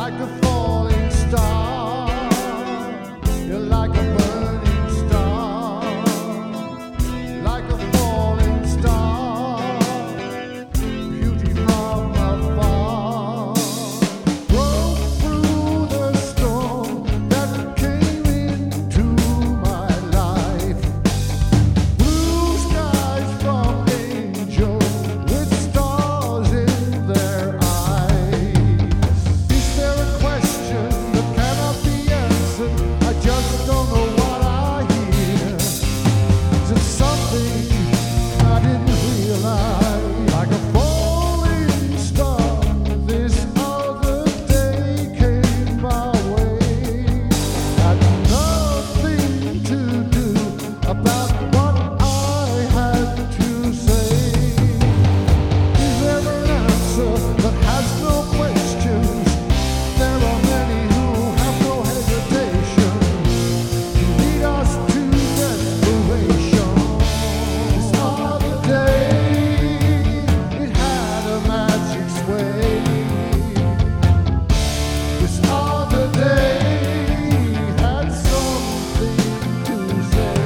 like a falling star. You're like a burning star, like a falling star. Beauty from afar, broke through the storm that came into my life. Blue skies from angels with stars in their eyes. Is there a question that cannot be answered? I just don't know what I hear. Is it something I didn't realize? Like a falling star, this other day came my way. Had nothing to do about what I had to say. Is there an answer that has no questions? There are many who have no hesitation to lead us to desperation. This other day, it had a magic sway. This other day had something to say.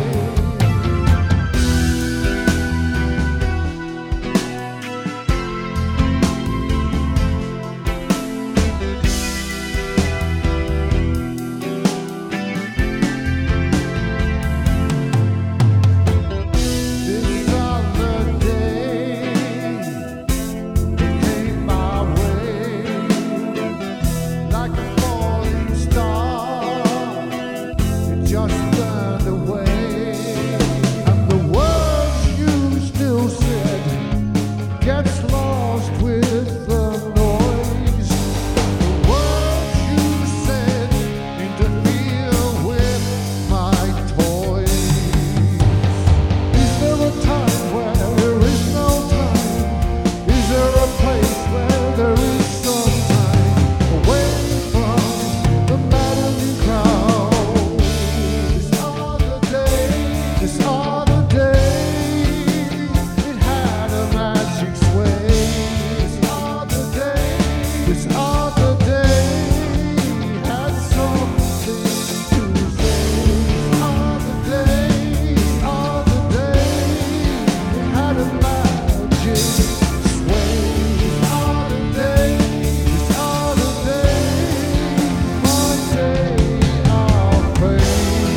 This other day, it came my way, like a falling star. It just turned away, and the words you still said gets lost with the noise. The words you said interfere with my toys. Is there a time where there is no time? Is there a place where there is some time? Away from the maddening crowd. This other day, it had a magic sway. This other day had something to say. This other day, it had a magic sway. This other day, my day of pain.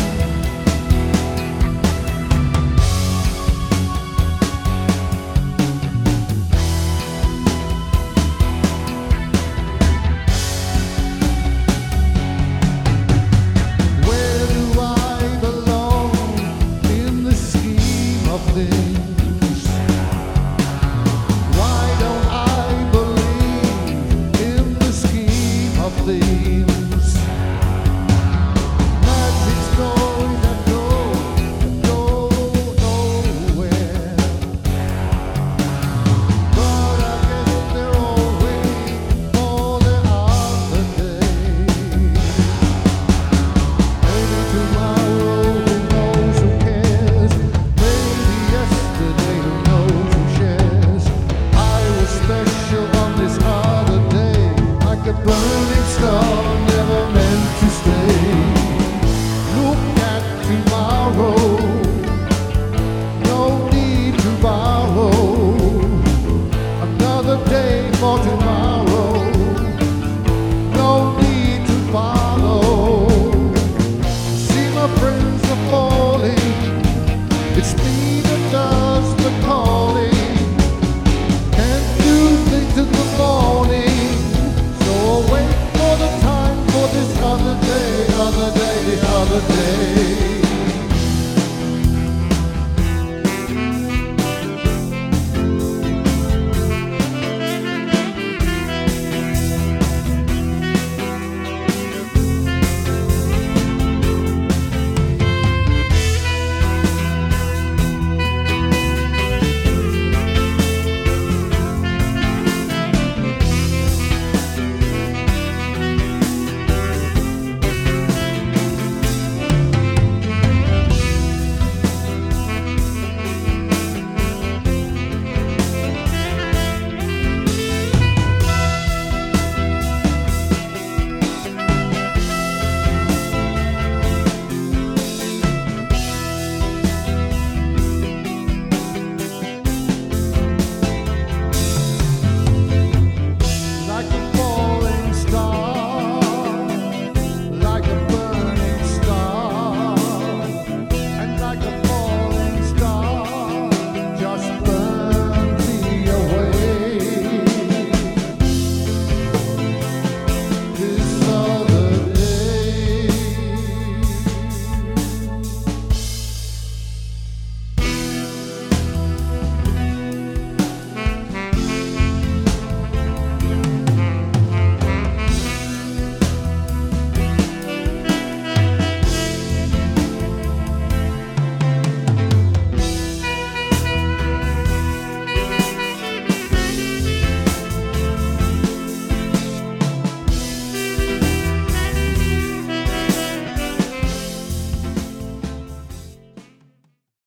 Where do I belong in the scheme of things? Why don't I believe in the scheme of things? Magic's going to go nowhere. But I guess they're all waiting for the other day. Maybe tomorrow, who knows, who cares? Maybe yesterday, who knows, who shares? I was special on this other day, like a burning star, never meant to stay. Look at tomorrow, no need to borrow. Another day for tomorrow, no need to follow. See, my friends are falling. It's me that does the calling. Can't do things till the morning. So I'll wait for the time for this other day, the other day.